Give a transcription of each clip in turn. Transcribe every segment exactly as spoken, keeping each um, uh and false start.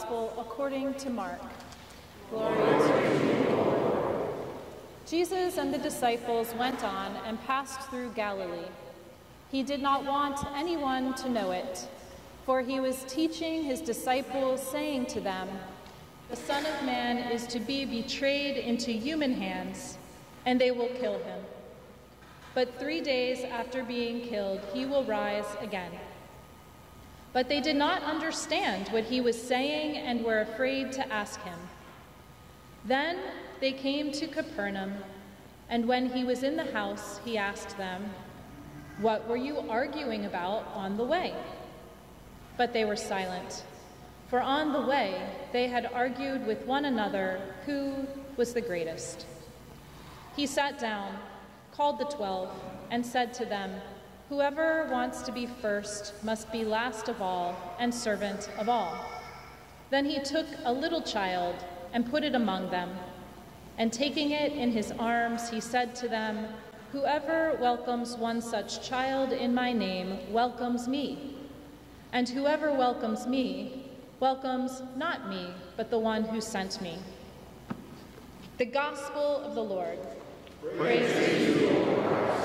Gospel according to Mark. Glory to you, Lord. Jesus and the disciples went on and passed through Galilee. He did not want anyone to know it, for he was teaching his disciples, saying to them, "The Son of Man is to be betrayed into human hands, and they will kill him. But three days after being killed, he will rise again." But they did not understand what he was saying and were afraid to ask him. Then they came to Capernaum, and when he was in the house, he asked them, "What were you arguing about on the way?" But they were silent, for on the way they had argued with one another who was the greatest. He sat down, called the twelve, and said to them, "Whoever wants to be first must be last of all and servant of all." Then he took a little child and put it among them, and taking it in his arms, he said to them, "Whoever welcomes one such child in my name welcomes me, and whoever welcomes me welcomes not me, but the one who sent me." The Gospel of the Lord. Praise, Praise to you, Lord Christ.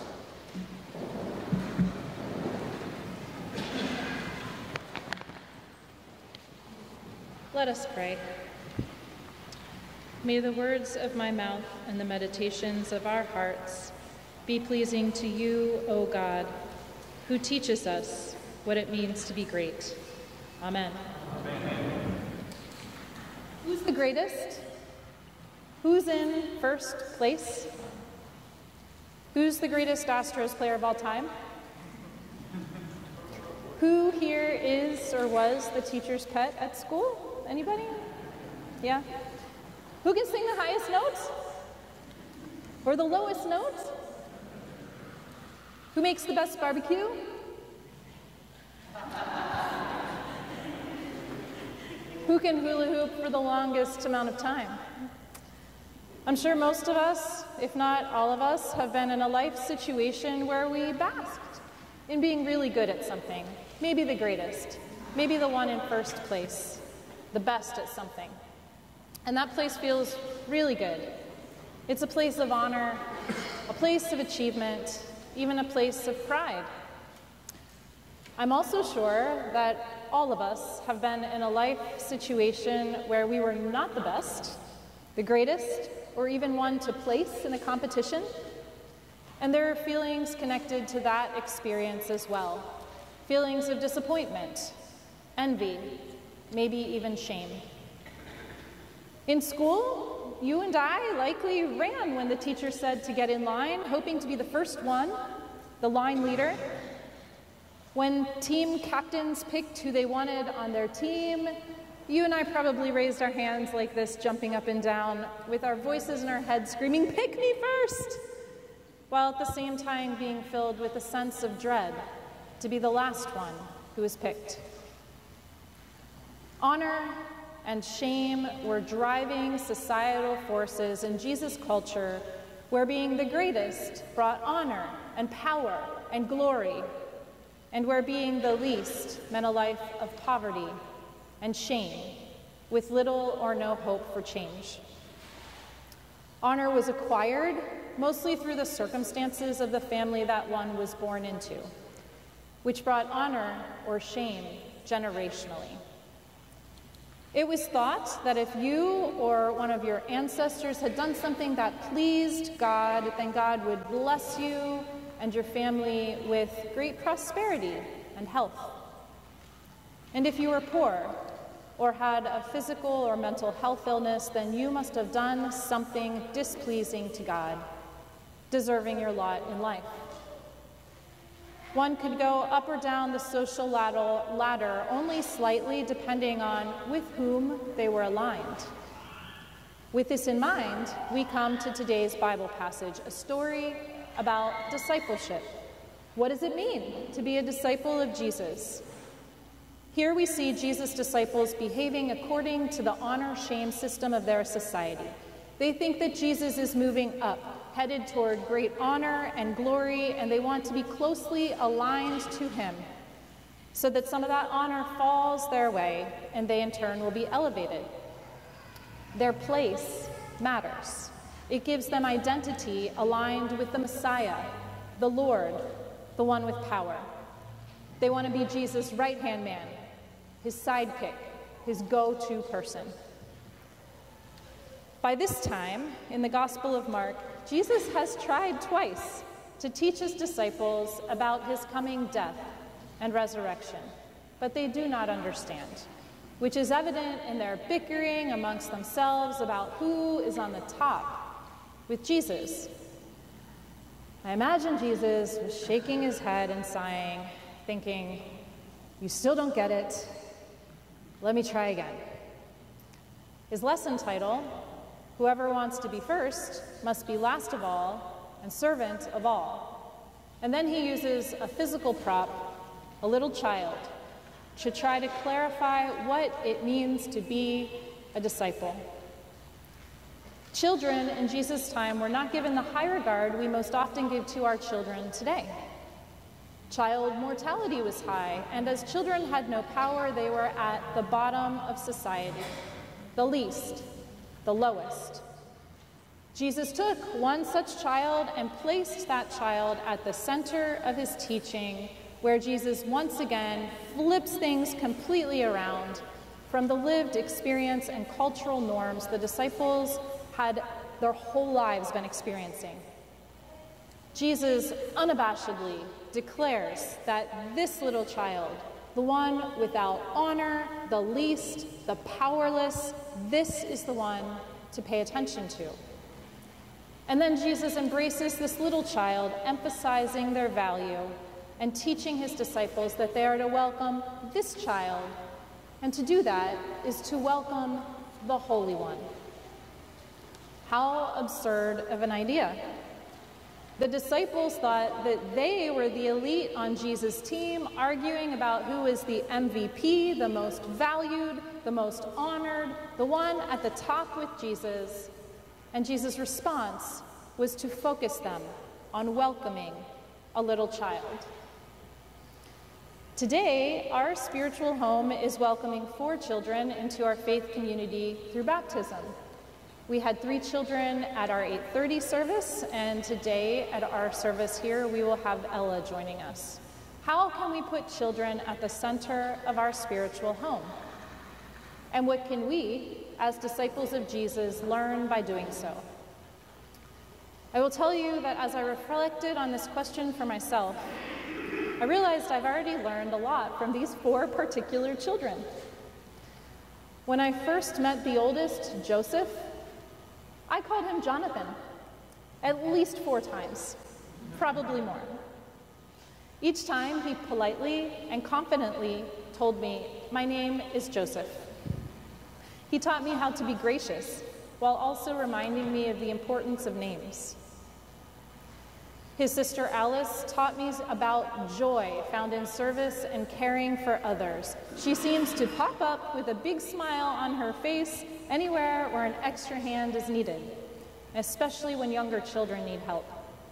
Let us pray. May the words of my mouth and the meditations of our hearts be pleasing to you, O God, who teaches us what it means to be great. Amen. Amen. Who's the greatest? Who's in first place? Who's the greatest Astros player of all time? Who here is or was the teacher's pet at school? Anybody? Yeah? Who can sing the highest notes? Or the lowest notes? Who makes the best barbecue? Who can hula hoop for the longest amount of time? I'm sure most of us, if not all of us, have been in a life situation where we basked in being really good at something, maybe the greatest, maybe the one in first place, the best at something. And that place feels really good. It's a place of honor, a place of achievement, even a place of pride. I'm also sure that all of us have been in a life situation where we were not the best, the greatest, or even one to place in a competition. And there are feelings connected to that experience as well. Feelings of disappointment, envy, maybe even shame. In school, you and I likely ran when the teacher said to get in line, hoping to be the first one, the line leader. When team captains picked who they wanted on their team, you and I probably raised our hands like this, jumping up and down, with our voices in our heads screaming, "Pick me first!" while at the same time being filled with a sense of dread to be the last one who was picked. Honor and shame were driving societal forces in Jesus' culture, where being the greatest brought honor and power and glory, and where being the least meant a life of poverty and shame, with little or no hope for change. Honor was acquired mostly through the circumstances of the family that one was born into, which brought honor or shame generationally. It was thought that if you or one of your ancestors had done something that pleased God, then God would bless you and your family with great prosperity and health. And if you were poor or had a physical or mental health illness, then you must have done something displeasing to God, deserving your lot in life. One could go up or down the social ladder only slightly, depending on with whom they were aligned. With this in mind, we come to today's Bible passage, a story about discipleship. What does it mean to be a disciple of Jesus? Here we see Jesus' disciples behaving according to the honor-shame system of their society. They think that Jesus is moving up, headed toward great honor and glory, and they want to be closely aligned to him. so that some of that honor falls their way and they in turn will be elevated. Their place matters. It gives them identity aligned with the Messiah, the Lord, the one with power. They want to be Jesus' right-hand man, his sidekick, his go-to person. By this time, in the Gospel of Mark, Jesus has tried twice to teach his disciples about his coming death and resurrection, but they do not understand, which is evident in their bickering amongst themselves about who is on the top with Jesus. I imagine Jesus was shaking his head and sighing, thinking, "You still don't get it. Let me try again." His lesson title, "Whoever wants to be first must be last of all and servant of all." And then he uses a physical prop, a little child, to try to clarify what it means to be a disciple. Children in Jesus' time were not given the high regard we most often give to our children today. Child mortality was high, and as children had no power, they were at the bottom of society, the least, the lowest. Jesus took one such child and placed that child at the center of his teaching, where Jesus once again flips things completely around from the lived experience and cultural norms the disciples had their whole lives been experiencing. Jesus unabashedly declares that this little child, the one without honor, the least, the powerless, this is the one to pay attention to. And then Jesus embraces this little child, emphasizing their value and teaching his disciples that they are to welcome this child. And to do that is to welcome the Holy One. How absurd of an idea. The disciples thought that they were the elite on Jesus' team, arguing about who is the M V P, the most valued, the most honored, the one at the top with Jesus. And Jesus' response was to focus them on welcoming a little child. Today, our spiritual home is welcoming four children into our faith community through baptism. We had three children at our eight thirty service, and today at our service here, we will have Ella joining us. How can we put children at the center of our spiritual home? And what can we, as disciples of Jesus, learn by doing so? I will tell you that as I reflected on this question for myself, I realized I've already learned a lot from these four particular children. When I first met the oldest, Joseph, I called him Jonathan at least four times, probably more. Each time he politely and confidently told me, "My name is Joseph." He taught me how to be gracious while also reminding me of the importance of names. His sister Alice taught me about joy found in service and caring for others. She seems to pop up with a big smile on her face anywhere where an extra hand is needed, especially when younger children need help.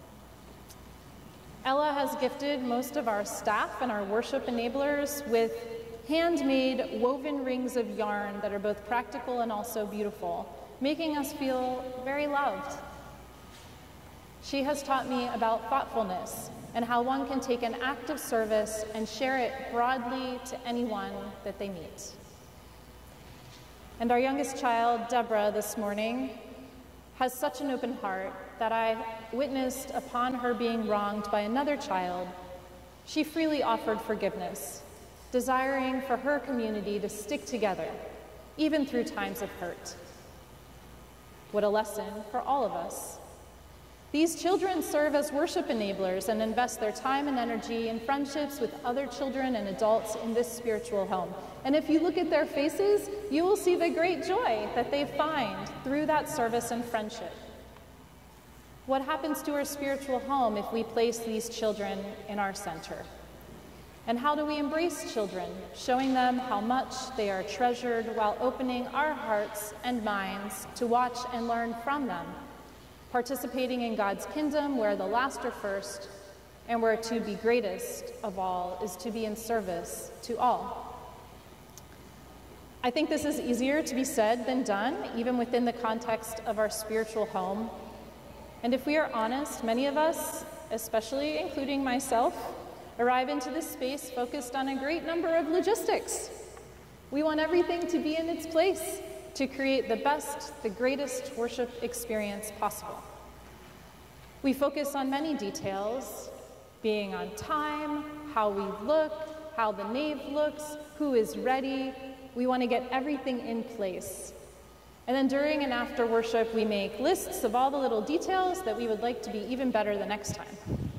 Ella has gifted most of our staff and our worship enablers with handmade woven rings of yarn that are both practical and also beautiful, making us feel very loved. She has taught me about thoughtfulness and how one can take an act of service and share it broadly to anyone that they meet. And our youngest child, Deborah, this morning, has such an open heart that I witnessed upon her being wronged by another child. She freely offered forgiveness, desiring for her community to stick together, even through times of hurt. What a lesson for all of us. These children serve as worship enablers and invest their time and energy in friendships with other children and adults in this spiritual home. And if you look at their faces, you will see the great joy that they find through that service and friendship. What happens to our spiritual home if we place these children in our center? And how do we embrace children, showing them how much they are treasured while opening our hearts and minds to watch and learn from them, participating in God's kingdom where the last are first and we're to be greatest of all is to be in service to all. I think this is easier to be said than done, even within the context of our spiritual home. And if we are honest, many of us, especially including myself, arrive into this space focused on a great number of logistics. We want everything to be in its place to create the best, the greatest worship experience possible. We focus on many details, being on time, how we look, how the nave looks, who is ready. We want to get everything in place. And then during and after worship, we make lists of all the little details that we would like to be even better the next time.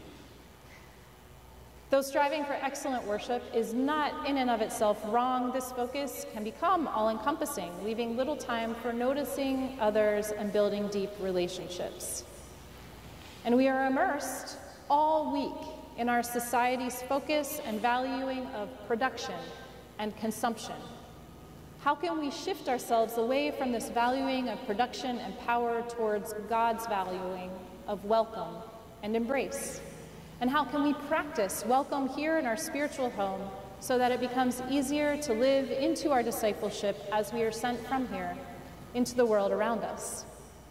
Though striving for excellent worship is not in and of itself wrong, this focus can become all-encompassing, leaving little time for noticing others and building deep relationships. And we are immersed all week in our society's focus and valuing of production and consumption. How can we shift ourselves away from this valuing of production and power towards God's valuing of welcome and embrace? And how can we practice welcome here in our spiritual home so that it becomes easier to live into our discipleship as we are sent from here into the world around us?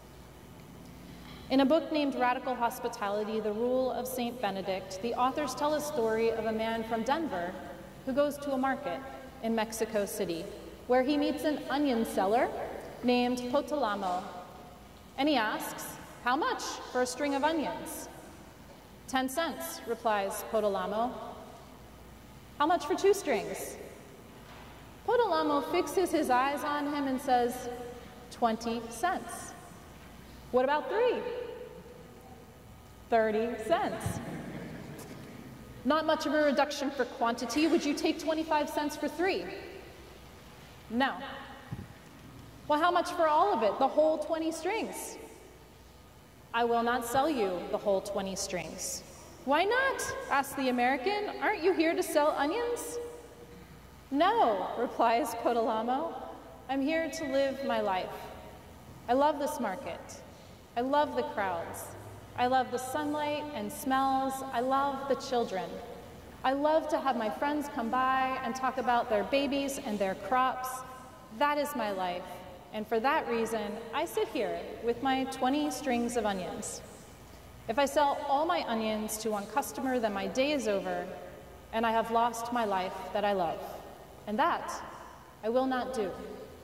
In a book named Radical Hospitality, The Rule of Saint Benedict, the authors tell a story of a man from Denver who goes to a market in Mexico City, where he meets an onion seller named Potalamo. And he asks, "How much for a string of onions?" Ten cents, replies Potalamo. "How much for two strings?" Potalamo fixes his eyes on him and says, twenty cents. "What about three?" thirty cents. "Not much of a reduction for quantity. Would you take twenty-five cents for three?" "No." "Well, how much for all of it, the whole twenty strings?" "I will not sell you the whole twenty strings." "Why not?" asks the American. "Aren't you here to sell onions?" "No," replies Potalamo. "I'm here to live my life. I love this market. I love the crowds. I love the sunlight and smells. I love the children. I love to have my friends come by and talk about their babies and their crops. That is my life. And for that reason, I sit here with my twenty strings of onions. If I sell all my onions to one customer, then my day is over, and I have lost my life that I love. And that I will not do."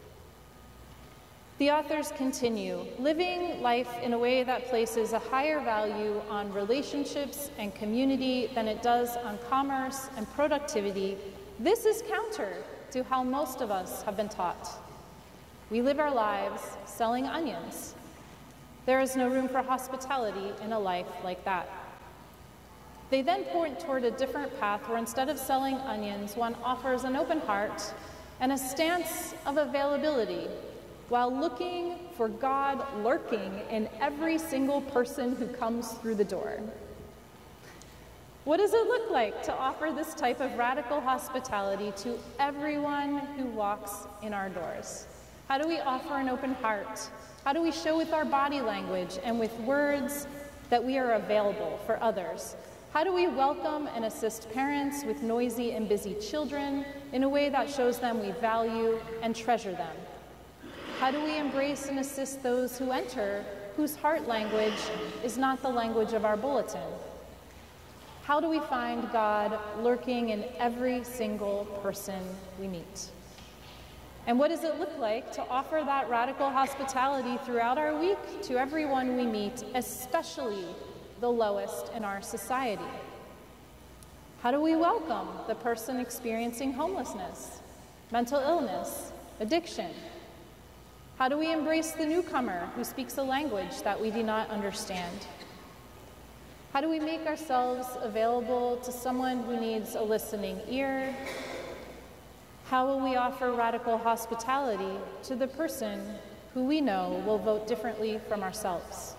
The authors continue, living life in a way that places a higher value on relationships and community than it does on commerce and productivity. This is counter to how most of us have been taught. We live our lives selling onions. There is no room for hospitality in a life like that. They then point toward a different path where instead of selling onions, one offers an open heart and a stance of availability while looking for God lurking in every single person who comes through the door. What does it look like to offer this type of radical hospitality to everyone who walks in our doors? How do we offer an open heart? How do we show with our body language and with words that we are available for others? How do we welcome and assist parents with noisy and busy children in a way that shows them we value and treasure them? How do we embrace and assist those who enter whose heart language is not the language of our bulletin? How do we find God lurking in every single person we meet? And what does it look like to offer that radical hospitality throughout our week to everyone we meet, especially the lowest in our society? How do we welcome the person experiencing homelessness, mental illness, addiction? How do we embrace the newcomer who speaks a language that we do not understand? How do we make ourselves available to someone who needs a listening ear? How will we offer radical hospitality to the person who we know will vote differently from ourselves?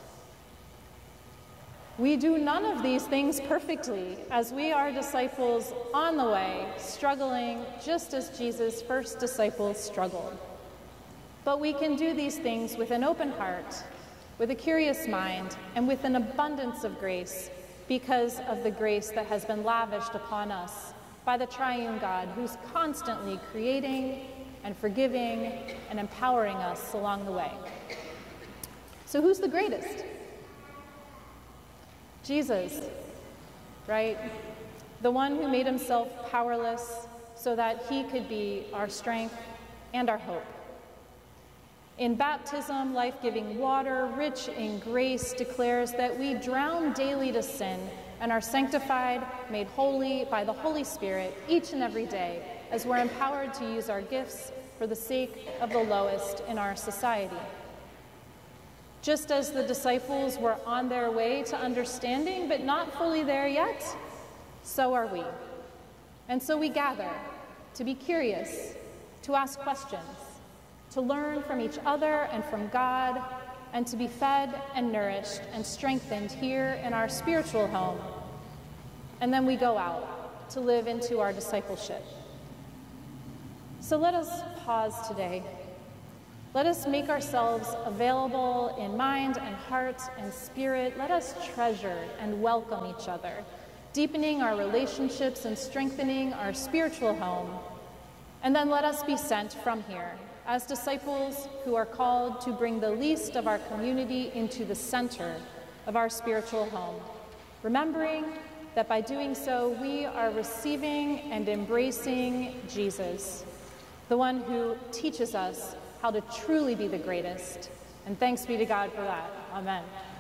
We do none of these things perfectly, as we are disciples on the way, struggling just as Jesus' first disciples struggled. But we can do these things with an open heart, with a curious mind, and with an abundance of grace, because of the grace that has been lavished upon us by the triune God, who's constantly creating and forgiving and empowering us along the way. So who's the greatest? Jesus, right? The one who made himself powerless so that he could be our strength and our hope. In baptism, life-giving water, rich in grace, declares that we drown daily to sin and are sanctified, made holy by the Holy Spirit each and every day as we're empowered to use our gifts for the sake of the lowest in our society. Just as the disciples were on their way to understanding but not fully there yet, so are we. And so we gather to be curious, to ask questions, to learn from each other and from God, and to be fed and nourished and strengthened here in our spiritual home. And then we go out to live into our discipleship. So let us pause today. Let us make ourselves available in mind and heart and spirit. Let us treasure and welcome each other, deepening our relationships and strengthening our spiritual home. And then let us be sent from here as disciples who are called to bring the least of our community into the center of our spiritual home, remembering that by doing so, we are receiving and embracing Jesus, the one who teaches us how to truly be the greatest. And thanks be to God for that. Amen.